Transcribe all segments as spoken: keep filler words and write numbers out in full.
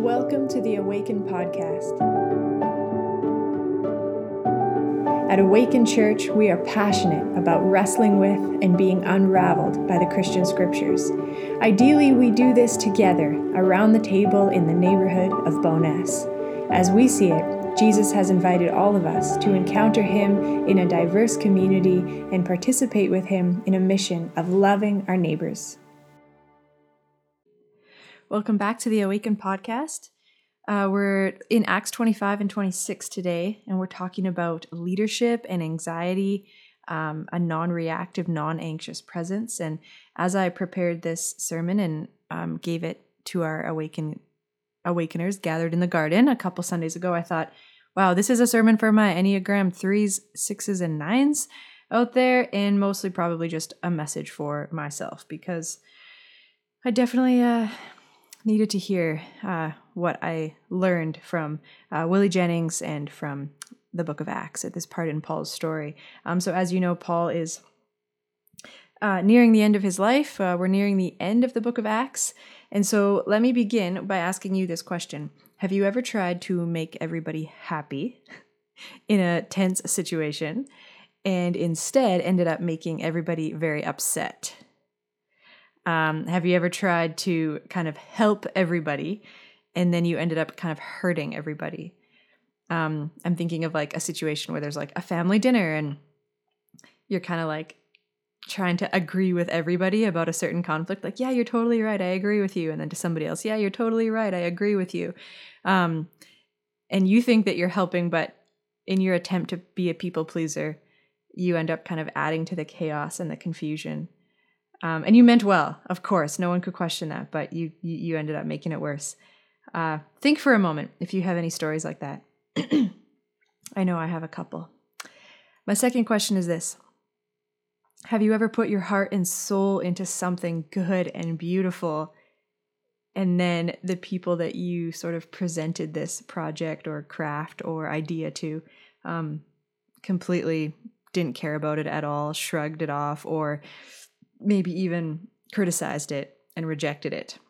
Welcome to the Awaken Podcast. At Awaken Church, we are passionate about wrestling with and being unraveled by the Christian scriptures. Ideally, we do this together around the table in the neighborhood of Bowness. As we see it, Jesus has invited all of us to encounter Him in a diverse community and participate with Him in a mission of loving our neighbors. Welcome back to the Awaken Podcast. Uh, we're in Acts twenty-five and twenty-six today, and we're talking about leadership and anxiety, um, a non-reactive, non-anxious presence. And as I prepared this sermon and um, gave it to our Awaken Awakeners gathered in the garden a couple Sundays ago, I thought, wow, this is a sermon for my Enneagram threes, sixes, and nines out there, and mostly probably just a message for myself, because I definitely uh, needed to hear uh, what I learned from uh, Willie Jennings and from the book of Acts at this part in Paul's story. Um, so as you know, Paul is uh, nearing the end of his life. Uh, we're nearing the end of the book of Acts. And so let me begin by asking you this question. Have you ever tried to make everybody happy in a tense situation and instead ended up making everybody very upset? Um, have you ever tried to kind of help everybody and then you ended up kind of hurting everybody? Um, I'm thinking of like a situation where there's like a family dinner and you're kind of like trying to agree with everybody about a certain conflict. Like, yeah, you're totally right. I agree with you. And then to somebody else, yeah, you're totally right. I agree with you. Um, and you think that you're helping, but in your attempt to be a people pleaser, you end up kind of adding to the chaos and the confusion. Um, and you meant well, of course, no one could question that, but you you, you ended up making it worse. Uh, think for a moment if you have any stories like that. I know I have a couple. My second question is this. Have you ever put your heart and soul into something good and beautiful, and then the people that you sort of presented this project or craft or idea to um, completely didn't care about it at all, shrugged it off, or maybe even criticized it and rejected it?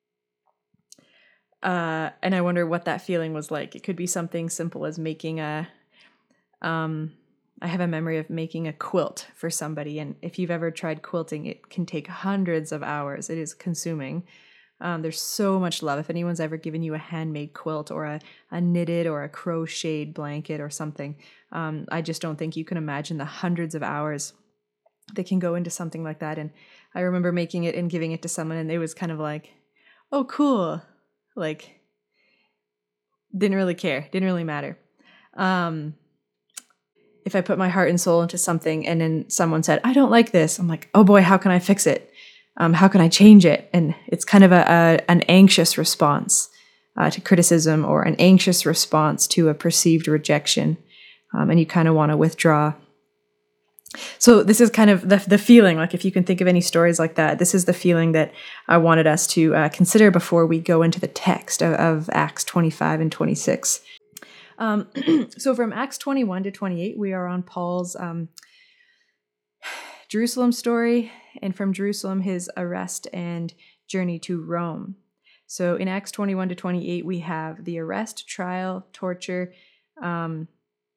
Uh, and I wonder what that feeling was like. It could be something simple as making a, um, I have a memory of making a quilt for somebody. And if you've ever tried quilting, it can take hundreds of hours. It is consuming. Um, there's so much love. If anyone's ever given you a handmade quilt or a, a knitted or a crocheted blanket or something, um, I just don't think you can imagine the hundreds of hours that can go into something like that. And I remember making it and giving it to someone and it was kind of like, oh, cool. Like, didn't really care. Didn't really matter. Um, if I put my heart and soul into something and then someone said, I don't like this. I'm like, oh boy, how can I fix it? Um, how can I change it? And it's kind of a, a an anxious response uh, to criticism or an anxious response to a perceived rejection. Um, and you kind of want to withdraw. So this is kind of the the feeling, like if you can think of any stories like that, this is the feeling that I wanted us to uh, consider before we go into the text of, of Acts twenty-five and twenty-six. Um, so from Acts twenty-one to twenty-eight, we are on Paul's um, Jerusalem story, and from Jerusalem, his arrest and journey to Rome. So in Acts twenty-one to twenty-eight, we have the arrest, trial, torture, um,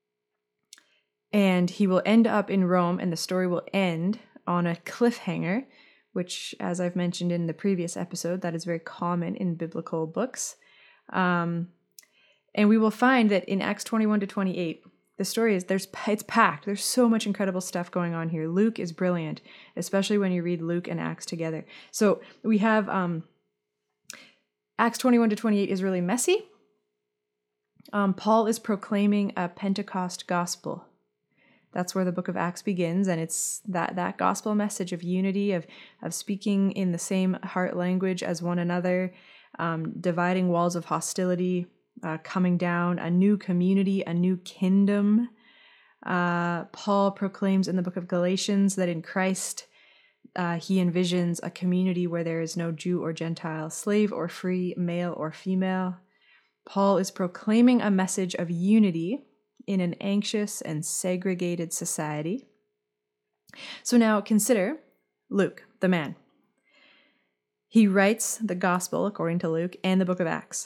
and he will end up in Rome, and the story will end on a cliffhanger, which, as I've mentioned in the previous episode, that is very common in biblical books. Um, and we will find that in Acts twenty-one to twenty-eight, the story is, there's it's packed. There's so much incredible stuff going on here. Luke is brilliant, especially when you read Luke and Acts together. So we have um, Acts twenty-one to twenty-eight is really messy. Um, Paul is proclaiming a Pentecost gospel. That's where the book of Acts begins, and it's that that gospel message of unity, of of speaking in the same heart language as one another, um, dividing walls of hostility, uh, coming down, a new community, a new kingdom. Uh, Paul proclaims in the book of Galatians that in Christ uh, he envisions a community where there is no Jew or Gentile, slave or free, male or female. Paul is proclaiming a message of unity in an anxious and segregated society. So now consider Luke, the man. He writes the gospel, according to Luke, and the book of Acts.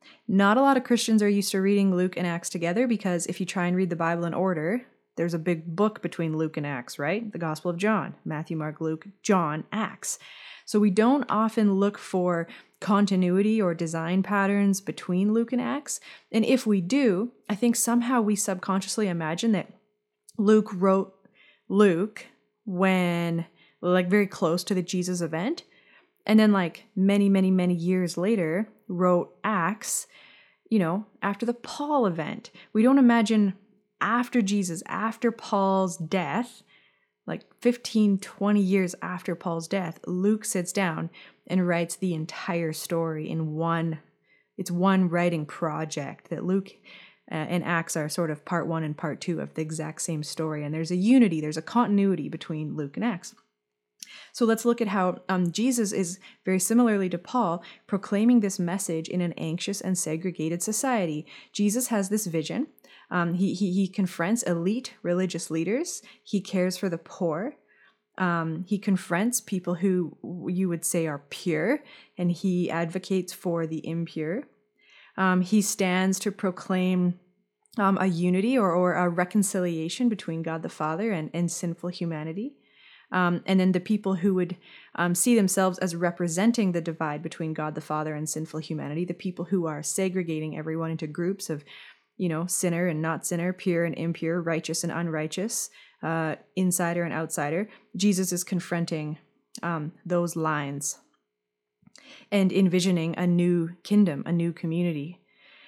Not a lot of Christians are used to reading Luke and Acts together because if you try and read the Bible in order, there's a big book between Luke and Acts, right? The Gospel of John, Matthew, Mark, Luke, John, Acts. So we don't often look for continuity or design patterns between Luke and Acts. And if we do, I think somehow we subconsciously imagine that Luke wrote Luke when, like, very close to the Jesus event. And then, like, many, many, many years later, wrote Acts, you know, after the Paul event. We don't imagine after Jesus, after Paul's death, like fifteen, twenty years after Paul's death, Luke sits down and writes the entire story in one, it's one writing project. That Luke uh, and Acts are sort of part one and part two of the exact same story. And there's a unity, there's a continuity between Luke and Acts. So let's look at how um, Jesus is, very similarly to Paul, proclaiming this message in an anxious and segregated society. Jesus has this vision. Um, he, he, he confronts elite religious leaders. He cares for the poor. Um, he confronts people who you would say are pure, and he advocates for the impure. Um, he stands to proclaim um, a unity or, or a reconciliation between God the Father and, and sinful humanity. Um, and then the people who would um, see themselves as representing the divide between God the Father and sinful humanity, the people who are segregating everyone into groups of, you know, sinner and not sinner, pure and impure, righteous and unrighteous, uh, insider and outsider. Jesus is confronting um, those lines and envisioning a new kingdom, a new community.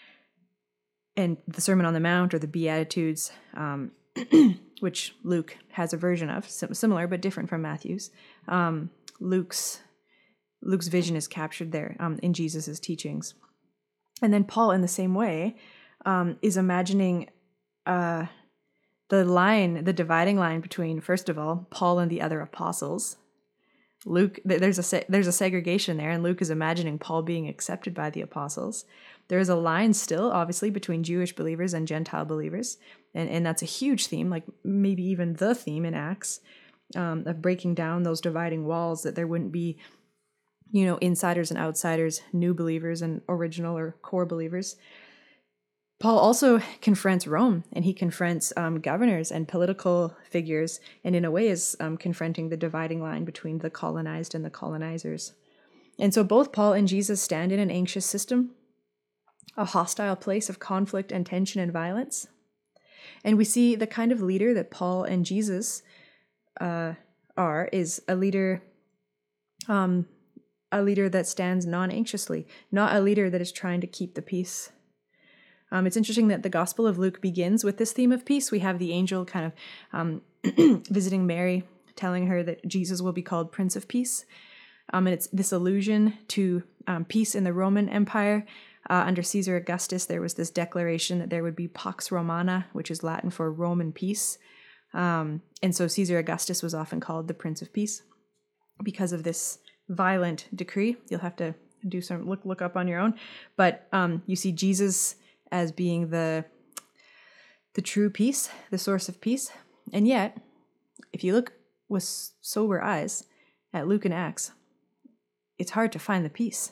And the Sermon on the Mount, or the Beatitudes, um, which Luke has a version of, similar but different from Matthew's. Um, Luke's Luke's vision is captured there um, in Jesus's teachings. And then Paul, in the same way, um, is imagining uh, the line, the dividing line between, first of all, Paul and the other apostles. Luke, there's a se- there's a segregation there, and Luke is imagining Paul being accepted by the apostles. There is a line still, obviously, between Jewish believers and Gentile believers, and, and that's a huge theme, like maybe even the theme in Acts, um, of breaking down those dividing walls, that there wouldn't be, you know, insiders and outsiders, new believers and original or core believers. Paul also confronts Rome, and he confronts um, governors and political figures, and in a way is um, confronting the dividing line between the colonized and the colonizers. And so both Paul and Jesus stand in an anxious system, a hostile place of conflict and tension and violence. And we see the kind of leader that Paul and Jesus uh, are is a leader, um, a leader that stands non-anxiously, not a leader that is trying to keep the peace. Um, it's interesting that the Gospel of Luke begins with this theme of peace. We have the angel kind of um, visiting Mary, telling her that Jesus will be called Prince of Peace. Um, and it's this allusion to um, peace in the Roman Empire. Uh, under Caesar Augustus, there was this declaration that there would be Pax Romana, which is Latin for Roman peace. Um, and so Caesar Augustus was often called the Prince of Peace because of this violent decree. You'll have to do some look look up on your own. But um, you see Jesus as being the the true peace, the source of peace. And yet, if you look with sober eyes at Luke and Acts, it's hard to find the peace.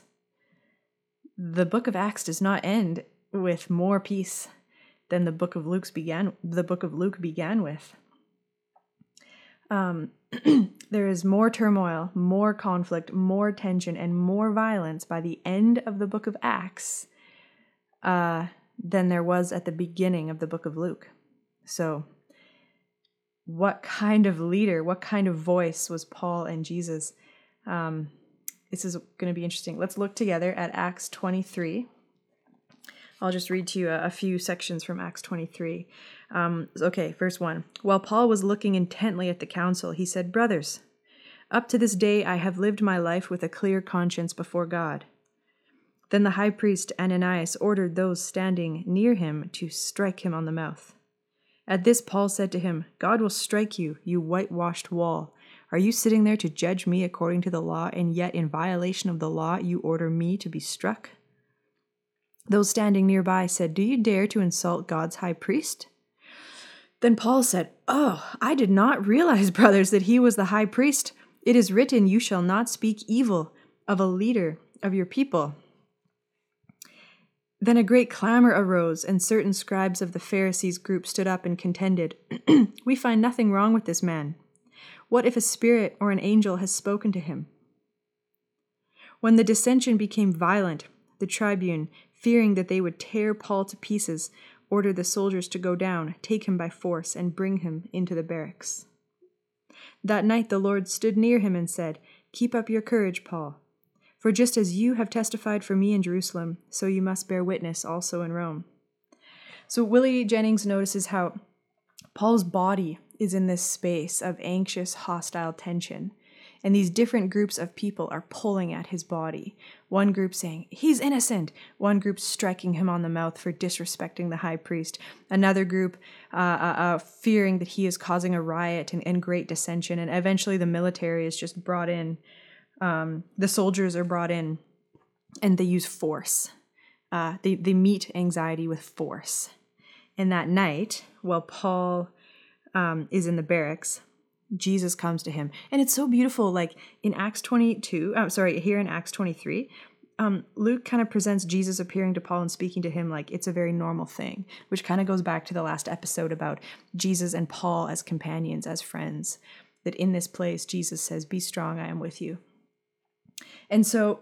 The book of Acts does not end with more peace than the book of Luke's began. The book of Luke began with. Um, there is more turmoil, more conflict, more tension, and more violence by the end of the book of Acts uh, than there was at the beginning of the book of Luke. So, what kind of leader, what kind of voice was Paul and Jesus? Um, this is going to be interesting. Let's look together at Acts twenty-three. I'll just read to you a, a few sections from Acts twenty-three. Um, okay, verse one. While Paul was looking intently at the council, he said, "Brothers, up to this day I have lived my life with a clear conscience before God." Then the high priest Ananias ordered those standing near him to strike him on the mouth. At this Paul said to him, "God will strike you, you whitewashed wall. Are you sitting there to judge me according to the law, and yet in violation of the law you order me to be struck?" Those standing nearby said, "Do you dare to insult God's high priest?" Then Paul said, "Oh, I did not realize, brothers, that he was the high priest. It is written, 'You shall not speak evil of a leader of your people.'" Then a great clamor arose, and certain scribes of the Pharisees' group stood up and contended, "We find nothing wrong with this man. What if a spirit or an angel has spoken to him?" When the dissension became violent, the tribune, fearing that they would tear Paul to pieces, ordered the soldiers to go down, take him by force, and bring him into the barracks. That night the Lord stood near him and said, "Keep up your courage, Paul. For just as you have testified for me in Jerusalem, so you must bear witness also in Rome." So Willie Jennings notices how Paul's body is in this space of anxious, hostile tension. And these different groups of people are pulling at his body. One group saying, "He's innocent." One group striking him on the mouth for disrespecting the high priest. Another group uh, uh, uh, fearing that he is causing a riot and, and great dissension. And eventually the military is just brought in. Um, the soldiers are brought in and they use force. Uh, they, they meet anxiety with force. And that night, while Paul um, is in the barracks, Jesus comes to him. And it's so beautiful, like in Acts twenty-two, I'm sorry, here in Acts twenty-three, um, Luke kind of presents Jesus appearing to Paul and speaking to him like it's a very normal thing, which kind of goes back to the last episode about Jesus and Paul as companions, as friends, that in this place, Jesus says, "Be strong, I am with you." And so,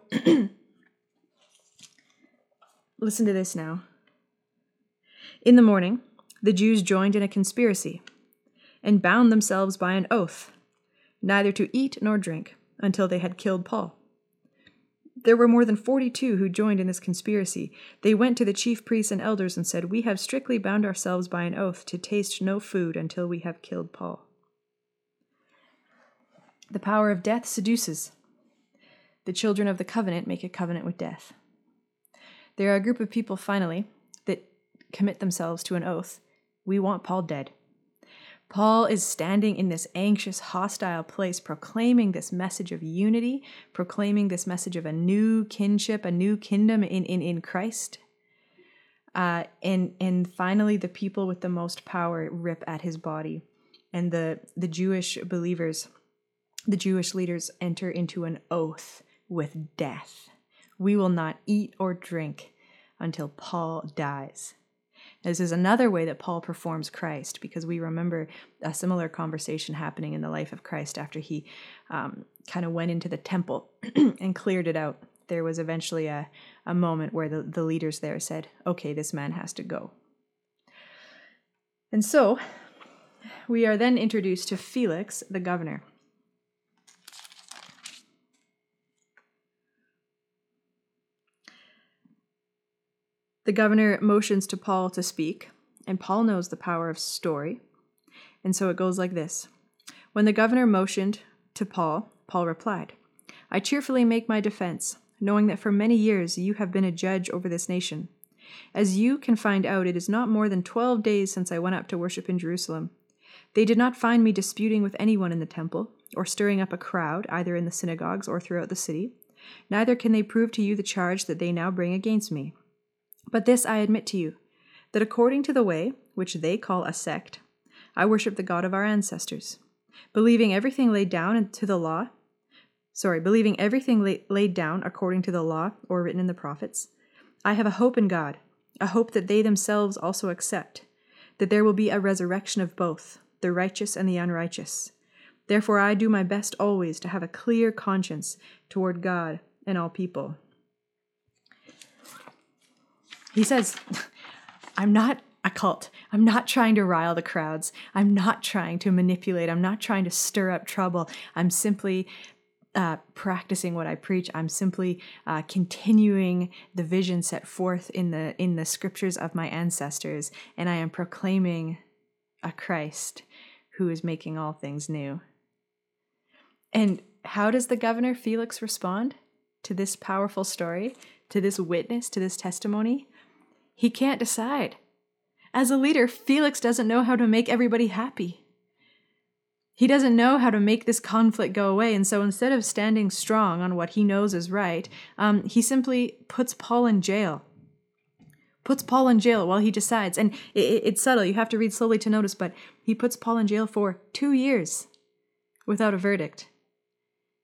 listen to this now. In the morning, the Jews joined in a conspiracy and bound themselves by an oath, neither to eat nor drink, until they had killed Paul. There were more than forty-two who joined in this conspiracy. They went to the chief priests and elders and said, "We have strictly bound ourselves by an oath to taste no food until we have killed Paul." The power of death seduces. The children of the covenant make a covenant with death. There are a group of people, finally, that commit themselves to an oath. We want Paul dead. Paul is standing in this anxious, hostile place, proclaiming this message of unity, proclaiming this message of a new kinship, a new kingdom in, in, in Christ. Uh, and, and finally, the people with the most power rip at his body. And the, the Jewish believers, the Jewish leaders enter into an oath with death. We will not eat or drink until Paul dies. This is another way that Paul performs Christ, because we remember a similar conversation happening in the life of Christ after he um, kind of went into the temple and cleared it out. There was eventually a, a moment where the, the leaders there said, "Okay, this man has to go." And so we are then introduced to Felix, the governor. The governor motions to Paul to speak, and Paul knows the power of story. And so it goes like this. When the governor motioned to Paul, Paul replied, "I cheerfully make my defense, knowing that for many years you have been a judge over this nation. As you can find out, it is not more than twelve days since I went up to worship in Jerusalem. They did not find me disputing with anyone in the temple, or stirring up a crowd, either in the synagogues or throughout the city. Neither can they prove to you the charge that they now bring against me. But this I admit to you, that according to the way, which they call a sect, I worship the God of our ancestors, believing everything laid down to the law, sorry, believing everything la- laid down according to the law or written in the prophets. I have a hope in God, a hope that they themselves also accept, that there will be a resurrection of both, the righteous and the unrighteous. Therefore I do my best always to have a clear conscience toward God and all people." He says, I'm not a cult. I'm not trying to rile the crowds. I'm not trying to manipulate. I'm not trying to stir up trouble. I'm simply uh, practicing what I preach. I'm simply uh, continuing the vision set forth in the in the scriptures of my ancestors, and I am proclaiming a Christ who is making all things new. And how does the governor Felix respond to this powerful story, to this witness, to this testimony? He can't decide. As a leader, Felix doesn't know how to make everybody happy. He doesn't know how to make this conflict go away, and so instead of standing strong on what he knows is right, um, he simply puts Paul in jail. Puts Paul in jail while he decides. And it, it, it's subtle, you have to read slowly to notice, but he puts Paul in jail for two years without a verdict. Just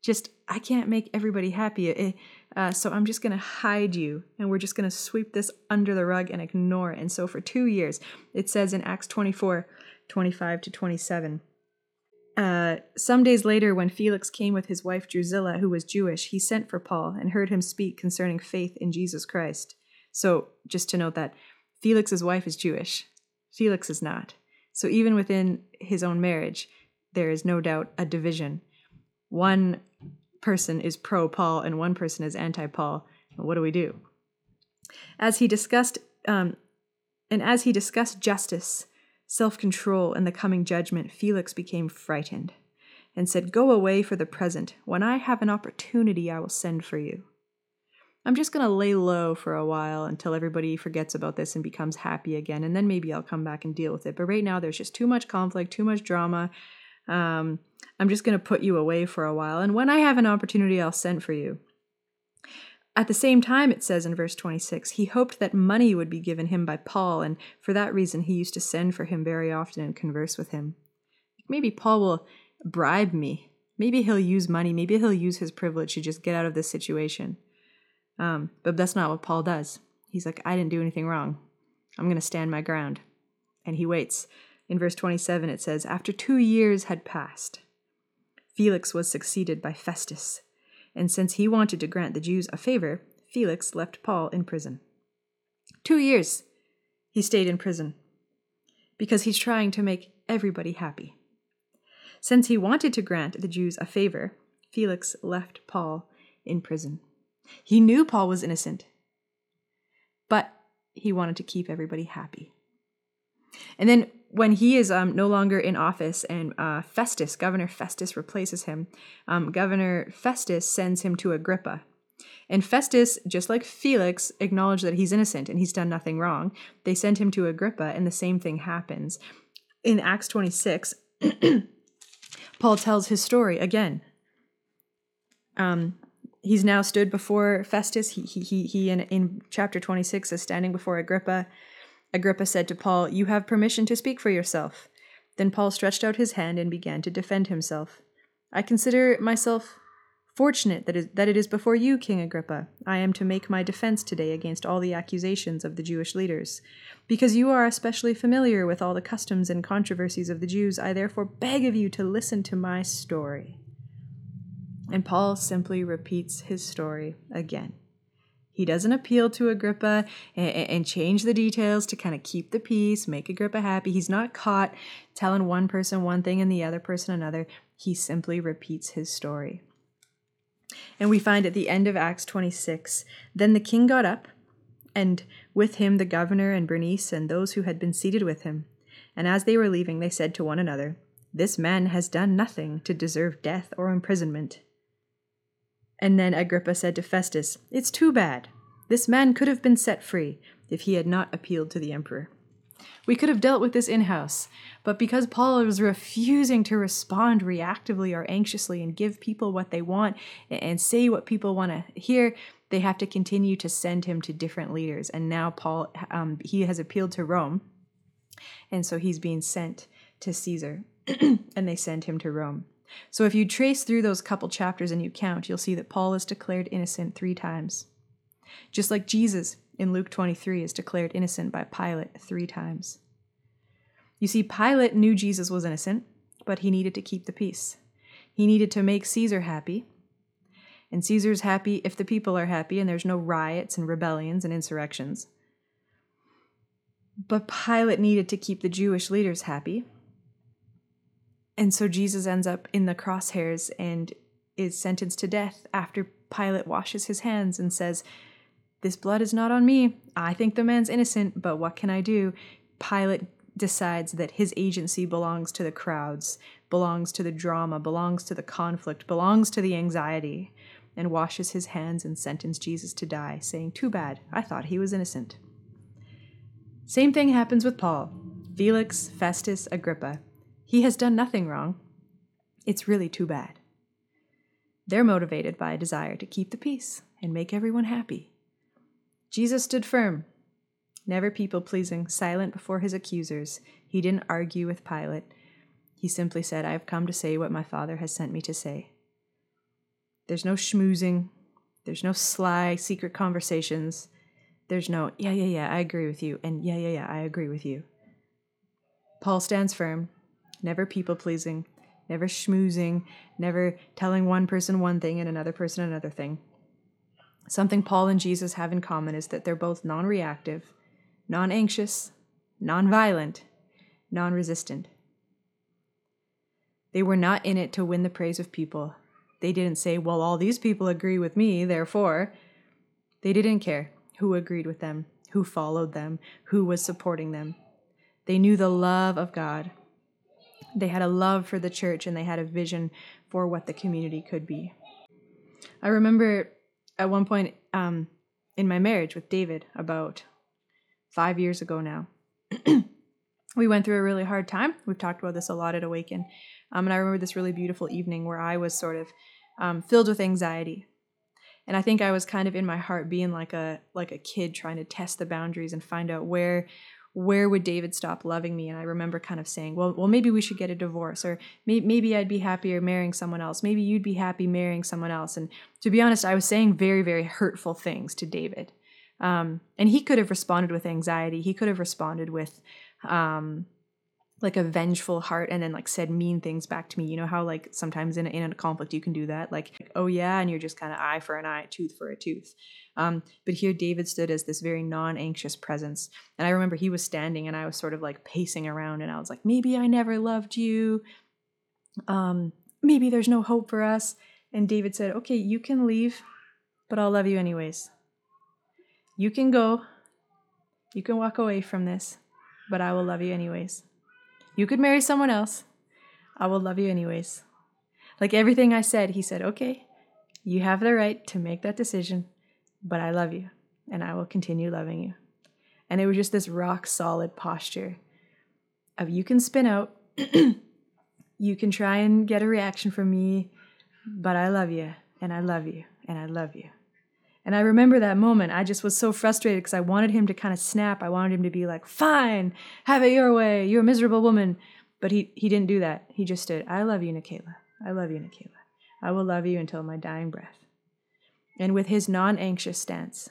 I can't make everybody happy. Uh, so I'm just going to hide you, and we're just going to sweep this under the rug and ignore it. And so for two years, it says in Acts twenty-four, twenty-five to twenty-seven, uh, some days later, when Felix came with his wife Drusilla, who was Jewish, he sent for Paul and heard him speak concerning faith in Jesus Christ. So just to note that Felix's wife is Jewish. Felix is not. So even within his own marriage, there is no doubt a division. One person is pro-Paul and one person is anti-Paul. And what do we do? As he discussed, um, and as he discussed justice, self-control, and the coming judgment, Felix became frightened and said, "Go away for the present. When I have an opportunity, I will send for you." I'm just going to lay low for a while until everybody forgets about this and becomes happy again, and then maybe I'll come back and deal with it. But right now, there's just too much conflict, too much drama. Um, I'm just going to put you away for a while, and when I have an opportunity, I'll send for you. At the same time, it says in verse twenty-six, he hoped that money would be given him by Paul, and for that reason, he used to send for him very often and converse with him. Maybe Paul will bribe me. Maybe he'll use money. Maybe he'll use his privilege to just get out of this situation. Um, but that's not what Paul does. He's like, I didn't do anything wrong. I'm going to stand my ground. And he waits. In verse twenty-seven, it says, after two years had passed, Felix was succeeded by Festus. And since he wanted to grant the Jews a favor, Felix left Paul in prison. Two years he stayed in prison because he's trying to make everybody happy. Since he wanted to grant the Jews a favor, Felix left Paul in prison. He knew Paul was innocent, but he wanted to keep everybody happy. And then when he is um, no longer in office and uh, Festus, Governor Festus, replaces him, um, Governor Festus sends him to Agrippa. And Festus, just like Felix, acknowledged that he's innocent and he's done nothing wrong. They send him to Agrippa, and the same thing happens. In Acts twenty-six, Paul tells his story again. Um, he's now stood before Festus. He, he, he, he in, in chapter twenty-six is standing before Agrippa. Agrippa said to Paul, "You have permission to speak for yourself." Then Paul stretched out his hand and began to defend himself. "I consider myself fortunate that, is, that it is before you, King Agrippa. I am to make my defense today against all the accusations of the Jewish leaders. Because you are especially familiar with all the customs and controversies of the Jews, I therefore beg of you to listen to my story." And Paul simply repeats his story again. He doesn't appeal to Agrippa and, and change the details to kind of keep the peace, make Agrippa happy. He's not caught telling one person one thing and the other person another. He simply repeats his story. And we find at the end of Acts twenty-six, then the king got up, and with him the governor and Bernice and those who had been seated with him. And as they were leaving, they said to one another, "This man has done nothing to deserve death or imprisonment." And then Agrippa said to Festus, "It's too bad. This man could have been set free if he had not appealed to the emperor. We could have dealt with this in-house, but because Paul was refusing to respond reactively or anxiously and give people what they want and say what people want to hear, they have to continue to send him to different leaders. And now Paul, um, he has appealed to Rome, and so he's being sent to Caesar, and they send him to Rome. So if you trace through those couple chapters and you count, you'll see that Paul is declared innocent three times. Just like Jesus in Luke twenty-three is declared innocent by Pilate three times. You see, Pilate knew Jesus was innocent, but he needed to keep the peace. He needed to make Caesar happy. And Caesar's happy if the people are happy and there's no riots and rebellions and insurrections. But Pilate needed to keep the Jewish leaders happy. And so Jesus ends up in the crosshairs and is sentenced to death after Pilate washes his hands and says, "This blood is not on me. I think the man's innocent, but what can I do?" Pilate decides that his agency belongs to the crowds, belongs to the drama, belongs to the conflict, belongs to the anxiety, and washes his hands and sentenced Jesus to die, saying, "Too bad. I thought he was innocent." Same thing happens with Paul. Felix, Festus, Agrippa. He has done nothing wrong. It's really too bad. They're motivated by a desire to keep the peace and make everyone happy. Jesus stood firm, never people-pleasing, silent before his accusers. He didn't argue with Pilate. He simply said, "I have come to say what my Father has sent me to say." There's no schmoozing. There's no sly secret conversations. There's no, yeah, yeah, yeah, I agree with you. And yeah, yeah, yeah, I agree with you. Paul stands firm, never people-pleasing, never schmoozing, never telling one person one thing and another person another thing. Something Paul and Jesus have in common is that they're both non-reactive, non-anxious, non-violent, non-resistant. They were not in it to win the praise of people. They didn't say, well, all these people agree with me, therefore. They didn't care who agreed with them, who followed them, who was supporting them. They knew the love of God. They had a love for the church, and they had a vision for what the community could be. I remember at one point um, in my marriage with David, about five years ago now, we went through a really hard time. We've talked about this a lot at Awaken. Um, and I remember this really beautiful evening where I was sort of um, filled with anxiety. And I think I was kind of in my heart being like a like a kid trying to test the boundaries and find out where where would David stop loving me. And I remember kind of saying, well, well, maybe we should get a divorce, or may- maybe I'd be happier marrying someone else. Maybe you'd be happy marrying someone else. And to be honest, I was saying very, very hurtful things to David. Um, and he could have responded with anxiety. He could have responded with um, like a vengeful heart and then like said mean things back to me. You know how like sometimes in a, in a conflict you can do that, like, oh yeah, and you're just kind of eye for an eye, tooth for a tooth. Um, but here David stood as this very non-anxious presence. And I remember he was standing and I was sort of like pacing around and I was like, maybe I never loved you. Um, maybe there's no hope for us. And David said, okay, you can leave, but I'll love you anyways. You can go. You can walk away from this, but I will love you anyways. You could marry someone else. I will love you anyways. Like everything I said, he said, okay, you have the right to make that decision, but I love you and I will continue loving you. And it was just this rock solid posture of you can spin out, you can try and get a reaction from me, but I love you and I love you and I love you. And I remember that moment. I just was so frustrated because I wanted him to kind of snap. I wanted him to be like, fine, have it your way. You're a miserable woman. But he, he didn't do that. He just stood, I love you, Nikayla. I love you, Nikayla. I will love you until my dying breath. And with his non-anxious stance,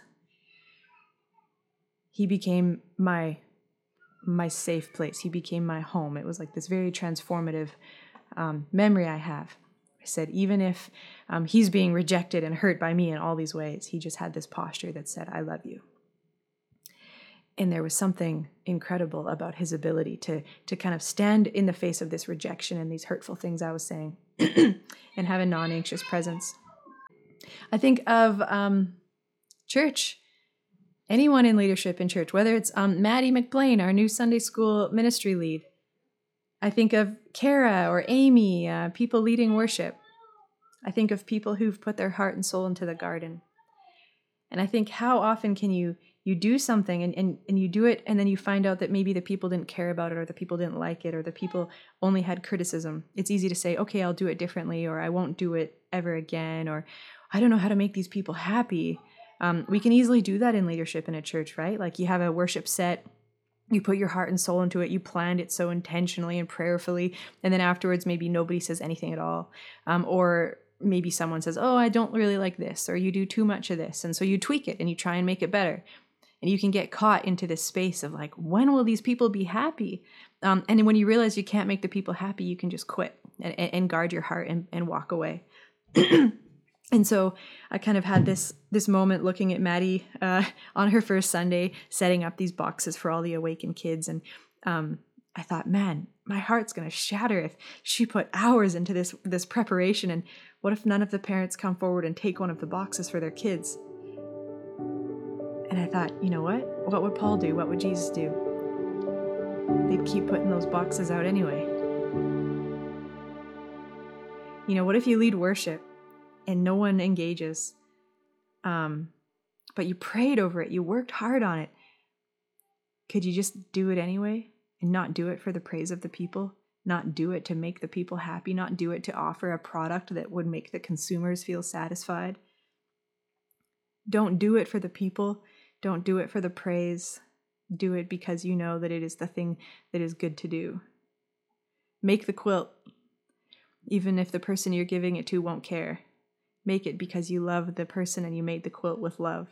he became my, my safe place. He became my home. It was like this very transformative um, memory I have. I said, even if um, he's being rejected and hurt by me in all these ways, he just had this posture that said, I love you. And there was something incredible about his ability to, to kind of stand in the face of this rejection and these hurtful things I was saying and have a non-anxious presence. I think of um, church, anyone in leadership in church, whether it's um, Maddie McBlain, our new Sunday school ministry lead. I think of Kara or Amy, uh, people leading worship. I think of people who've put their heart and soul into the garden. And I think how often can you you do something and, and, and you do it and then you find out that maybe the people didn't care about it or the people didn't like it or the people only had criticism. It's easy to say, okay, I'll do it differently, or I won't do it ever again, or I don't know how to make these people happy. Um, we can easily do that in leadership in a church, right? Like you have a worship set, you put your heart and soul into it, you planned it so intentionally and prayerfully, and then afterwards maybe nobody says anything at all. Um, or maybe someone says, oh, I don't really like this, or you do too much of this. And so you tweak it and you try and make it better. And you can get caught into this space of like, when will these people be happy? Um, and when you realize you can't make the people happy, you can just quit and, and guard your heart and, and walk away. And so I kind of had this this moment looking at Maddie uh, on her first Sunday, setting up these boxes for all the Awakened kids. And um, I thought, man, my heart's going to shatter if she put hours into this this preparation. And what if none of the parents come forward and take one of the boxes for their kids? And I thought, you know what? What would Paul do? What would Jesus do? They'd keep putting those boxes out anyway. You know, what if you lead worship and no one engages, um, but you prayed over it, you worked hard on it? Could you just do it anyway and not do it for the praise of the people? Not do it to make the people happy? Not do it to offer a product that would make the consumers feel satisfied? Don't do it for the people. Don't do it for the praise. Do it because you know that it is the thing that is good to do. Make the quilt, even if the person you're giving it to won't care. Make it because you love the person and you made the quilt with love.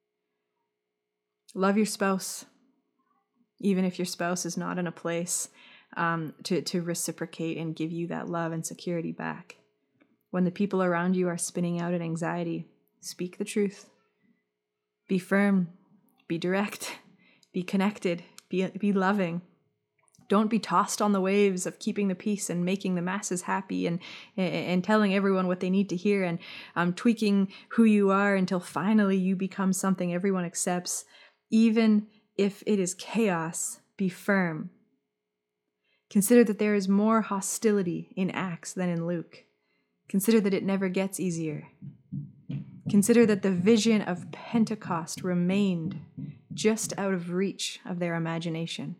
Love your spouse, even if your spouse is not in a place um, to, to reciprocate and give you that love and security back. When the people around you are spinning out in anxiety, speak the truth. Be firm, be direct, be connected, be, be loving. Don't be tossed on the waves of keeping the peace and making the masses happy and, and, and telling everyone what they need to hear and um, tweaking who you are until finally you become something everyone accepts. Even if it is chaos, be firm. Consider that there is more hostility in Acts than in Luke. Consider that it never gets easier. Consider that the vision of Pentecost remained just out of reach of their imagination.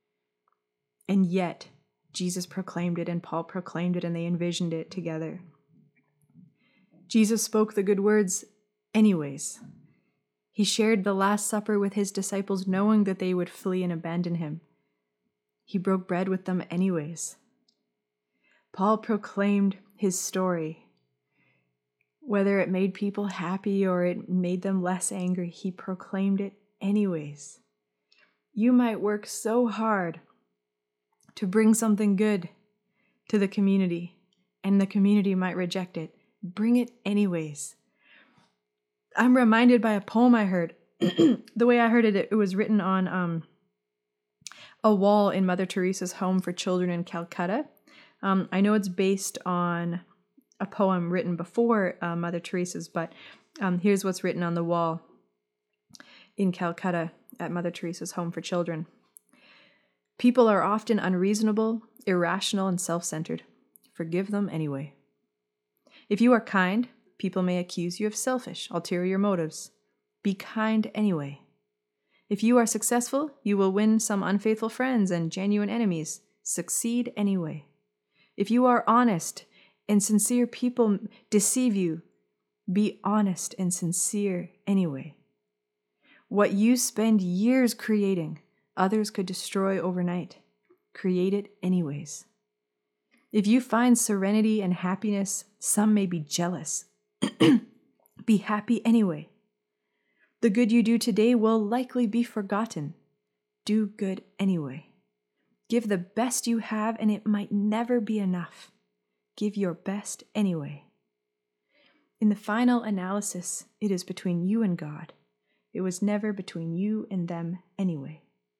And yet, Jesus proclaimed it and Paul proclaimed it and they envisioned it together. Jesus spoke the good words anyways. He shared the Last Supper with his disciples knowing that they would flee and abandon him. He broke bread with them anyways. Paul proclaimed his story. Whether it made people happy or it made them less angry, he proclaimed it anyways. You might work so hard to bring something good to the community, and the community might reject it. Bring it anyways. I'm reminded by a poem I heard. The way I heard it, it was written on um, a wall in Mother Teresa's home for children in Calcutta. Um, I know it's based on a poem written before uh, Mother Teresa's, but um, here's what's written on the wall in Calcutta at Mother Teresa's home for children. People are often unreasonable, irrational, and self-centered. Forgive them anyway. If you are kind, people may accuse you of selfish, ulterior motives. Be kind anyway. If you are successful, you will win some unfaithful friends and genuine enemies. Succeed anyway. If you are honest and sincere, people deceive you. Be honest and sincere anyway. What you spend years creating, others could destroy overnight. Create it anyways. If you find serenity and happiness, some may be jealous. Be happy anyway. The good you do today will likely be forgotten. Do good anyway. Give the best you have, and it might never be enough. Give your best anyway. In the final analysis, it is between you and God. It was never between you and them anyway.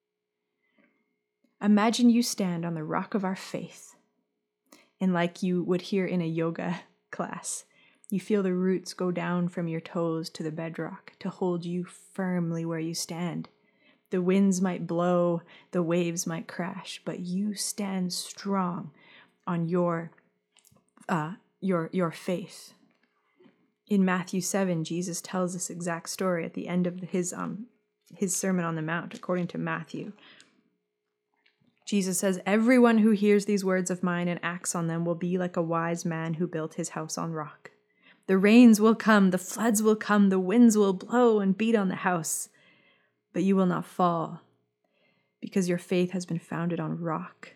Imagine you stand on the rock of our faith, and like you would hear in a yoga class, you feel the roots go down from your toes to the bedrock to hold you firmly where you stand. The winds might blow, the waves might crash, but you stand strong on your uh, your your faith. In Matthew seven, Jesus tells this exact story at the end of his um his Sermon on the Mount, according to Matthew. Jesus says, "Everyone who hears these words of mine and acts on them will be like a wise man who built his house on rock. The rains will come, the floods will come, the winds will blow and beat on the house, but you will not fall, because your faith has been founded on rock."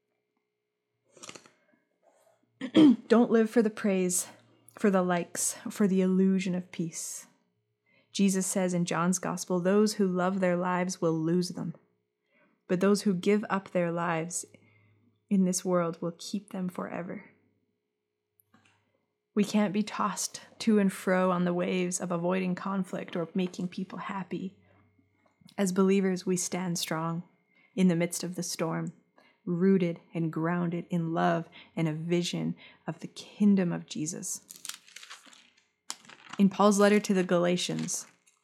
Don't live for the praise, for the likes, for the illusion of peace. Jesus says in John's Gospel, those who love their lives will lose them, but those who give up their lives in this world will keep them forever. We can't be tossed to and fro on the waves of avoiding conflict or making people happy. As believers, we stand strong in the midst of the storm, rooted and grounded in love and a vision of the kingdom of Jesus. In Paul's letter to the Galatians,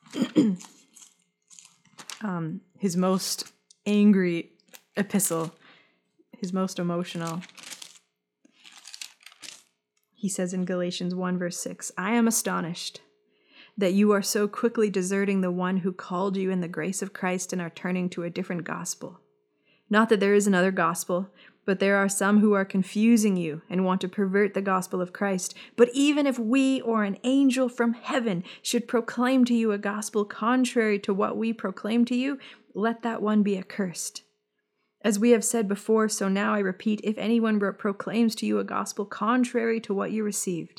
um, his most angry epistle, his most emotional, he says in Galatians one verse six, "I am astonished that you are so quickly deserting the one who called you in the grace of Christ and are turning to a different gospel. Not that there is another gospel, but there are some who are confusing you and want to pervert the gospel of Christ. But even if we or an angel from heaven should proclaim to you a gospel contrary to what we proclaim to you, let that one be accursed. As we have said before, so now I repeat, if anyone proclaims to you a gospel contrary to what you received,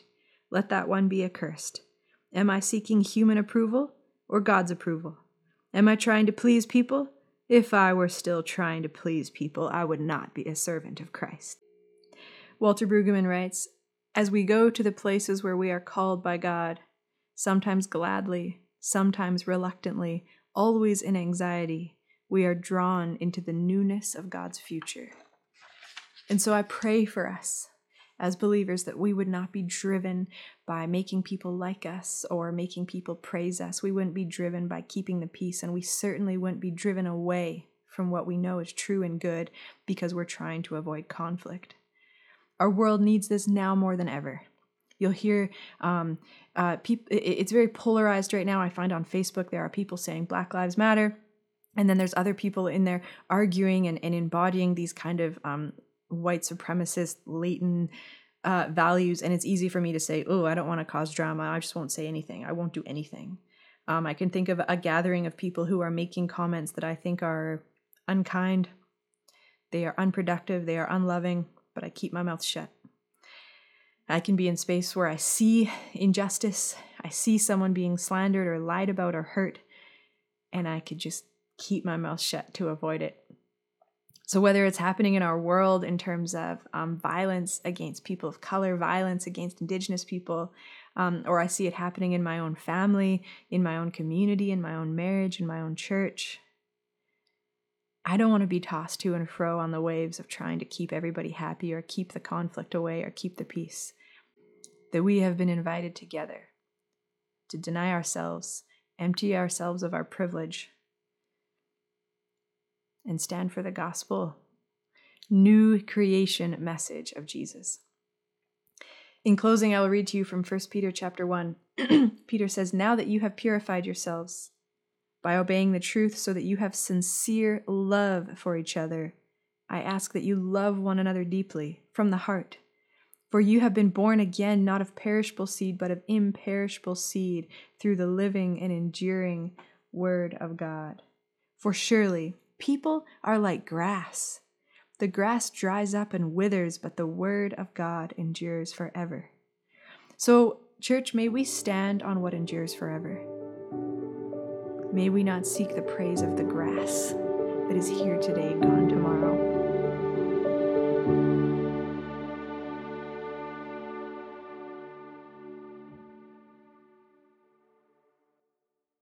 let that one be accursed. Am I seeking human approval or God's approval? Am I trying to please people? If I were still trying to please people, I would not be a servant of Christ. Walter Brueggemann writes, as we go to the places where we are called by God, sometimes gladly, sometimes reluctantly, always in anxiety, we are drawn into the newness of God's future. And so I pray for us as believers that we would not be driven by making people like us or making people praise us. We wouldn't be driven by keeping the peace, and we certainly wouldn't be driven away from what we know is true and good because we're trying to avoid conflict. Our world needs this now more than ever. You'll hear um, uh, people. It's very polarized right now. I find on Facebook there are people saying Black Lives Matter, and then there's other people in there arguing and, and embodying these kind of um, white supremacist latent uh, values. And it's easy for me to say, oh, I don't want to cause drama. I just won't say anything. I won't do anything. Um, I can think of a gathering of people who are making comments that I think are unkind. They are unproductive. They are unloving, but I keep my mouth shut. I can be in space where I see injustice. I see someone being slandered or lied about or hurt, and I could just keep my mouth shut to avoid it. So whether it's happening in our world in terms of um, violence against people of color, violence against Indigenous people, um, or I see it happening in my own family, in my own community, in my own marriage, in my own church, I don't want to be tossed to and fro on the waves of trying to keep everybody happy or keep the conflict away or keep the peace. That we have been invited together to deny ourselves, empty ourselves of our privilege, and stand for the gospel, new creation message of Jesus. In closing, I will read to you from First Peter chapter one. Peter says, now that you have purified yourselves by obeying the truth so that you have sincere love for each other, I ask that you love one another deeply from the heart. For you have been born again, not of perishable seed, but of imperishable seed, through the living and enduring word of God. For surely people are like grass. The grass dries up and withers, but the word of God endures forever. So, church, may we stand on what endures forever. May we not seek the praise of the grass that is here today, gone